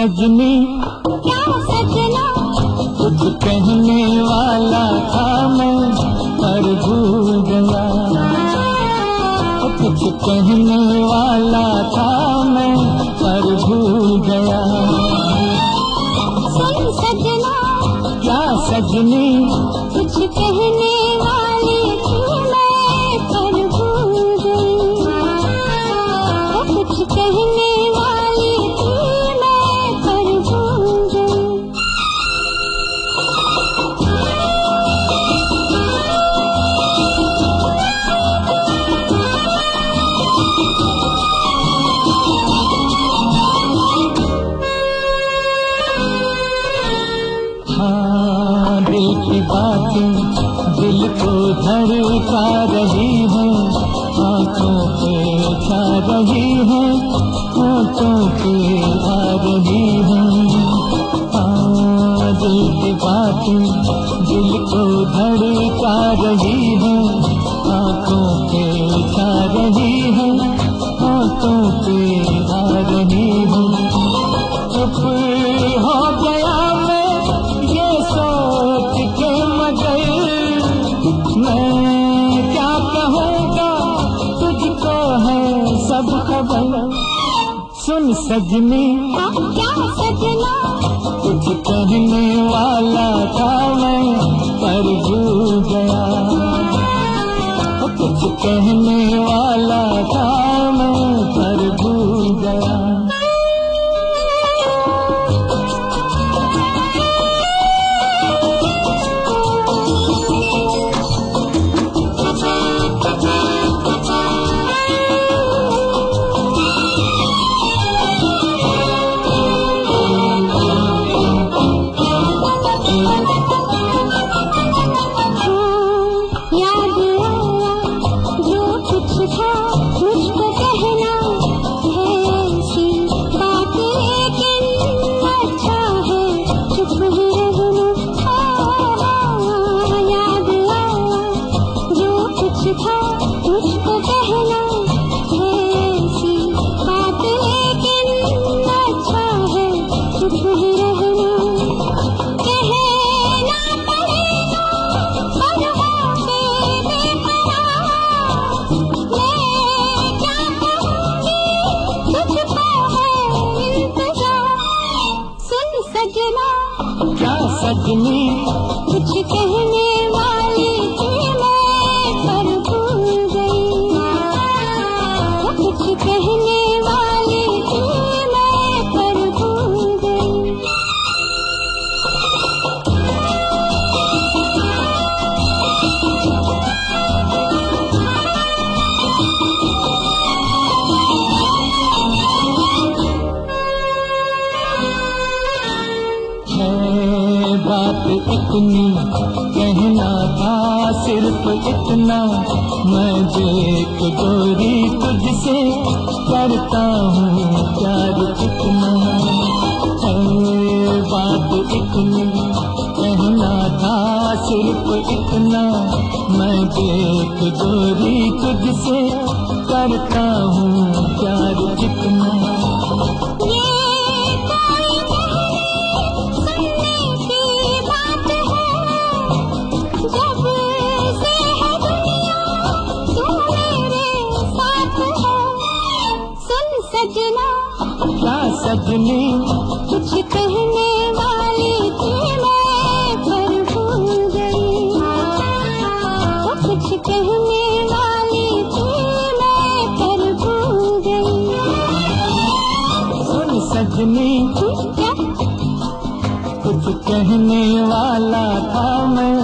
सजनी क्या सजना, कुछ कहने वाला था मैं पर भूल गया। कुछ कहने वाला था मैं पर भूल गया। सुन सजना, क्या सजनी कुछ कहने वाली थी मैं पर भूल गई। कुछ कहने वाली थी मैं पर भूल गई। हाँ, दिल की बातें दिल को धड़का रही है, आँखों पे छा रही है, होठों पे आ रही है। हाँ, दिल की बातें दिल को धड़का रही है, आँखों पे छा रही है, होठों पे आ रही है। चुप हो गया मैं ये सोच के, मगर मैं क्या कहूँगा, तुझको है सब खबर। सुन सजनी क्या सजना, कुछ कहने वाला था मैं पर भूल गया। कुछ कहने वाला था मैं पर भूल गया। क्या सजनी कुछ कहने वाली थी मैं पर भूल गई। कुछ कहने वाली थी मैं पर भूल गई। बात इतनी कहना था, सिर्फ इतना, मैं देख गोरी तुझसे करता हूँ प्यार कितना। बात इतनी कहना था, सिर्फ इतना, मैं देख गोरी तुझसे करता हूँ प्यार कितना। क्या सजनी कुछ कहने वाली थी मैं पर भूल गई। कुछ कहने वाली थी मैं पर भूल गई। सुन सजनी क्या कुछ कहने वाला था मैं